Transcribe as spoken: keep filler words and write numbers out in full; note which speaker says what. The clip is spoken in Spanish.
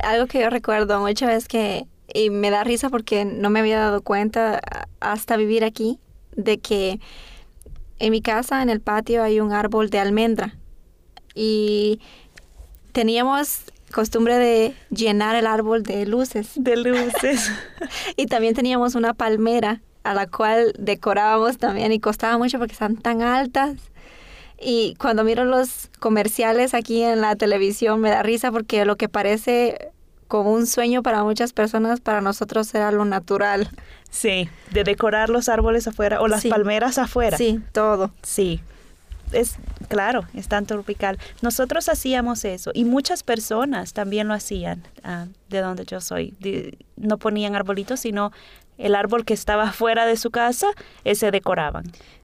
Speaker 1: algo que yo recuerdo mucho es que, y me da risa porque no me había dado cuenta hasta vivir aquí, de que en mi casa, en el patio, hay un árbol de almendra. Y teníamos costumbre de llenar el árbol de luces.
Speaker 2: De luces.
Speaker 1: Y también teníamos una palmera a la cual decorábamos también y costaba mucho porque están tan altas. Y cuando miro los comerciales aquí en la televisión me da risa porque lo que parece como un sueño para muchas personas, para nosotros era lo natural.
Speaker 2: Sí, de decorar los árboles afuera o las
Speaker 1: Sí.
Speaker 2: palmeras afuera.
Speaker 1: Sí, todo.
Speaker 2: Sí, es claro, es tan tropical. Nosotros hacíamos eso y muchas personas también lo hacían, uh, de donde yo soy. De, no ponían arbolitos, sino el árbol que estaba fuera de su casa, ese decoraban.